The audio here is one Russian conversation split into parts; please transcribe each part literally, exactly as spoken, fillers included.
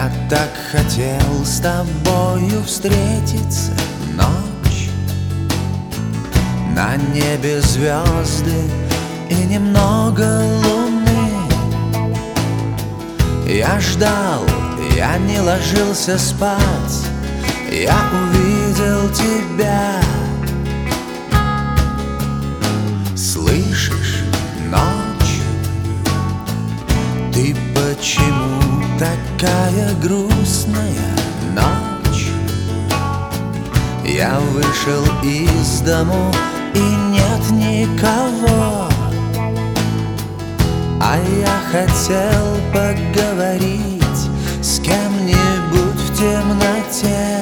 Я так хотел с тобою встретиться. Ночь, на небе звезды и немного луны. Я ждал, я не ложился спать, я увидел тебя. Слышишь, ночь, ты почему такая грустная? Ночь, я вышел из дому и нет никого, а я хотел поговорить с кем-нибудь в темноте.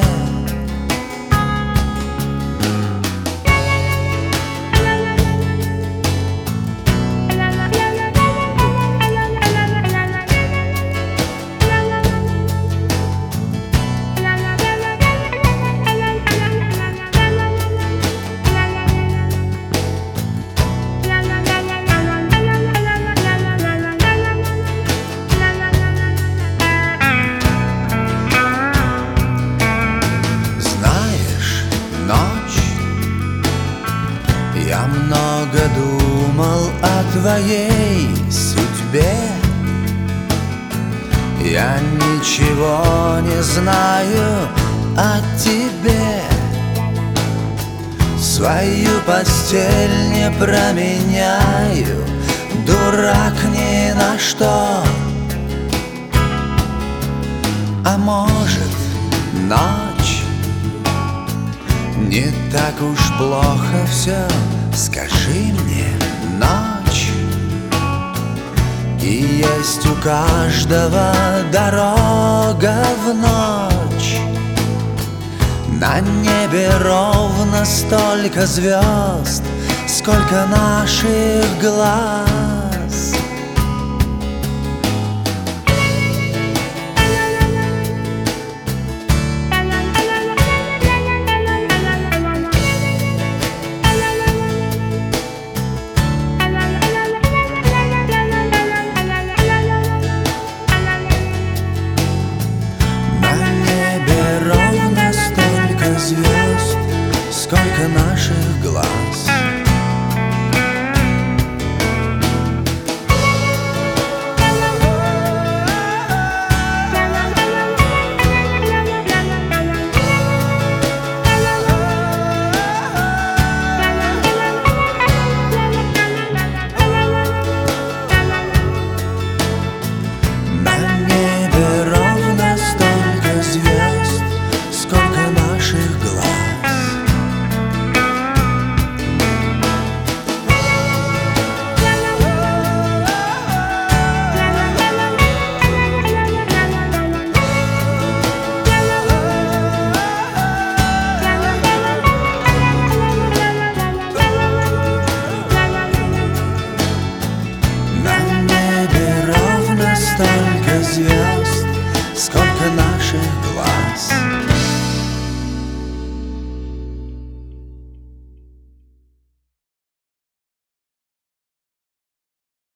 Я много думал о твоей судьбе. Я ничего не знаю о тебе. Свою постель не променяю, дурак ни на что. А может, ночь, не так уж плохо все. Скажи мне, ночь, и есть у каждого дорога в ночь. На небе ровно столько звезд, сколько наших глаз.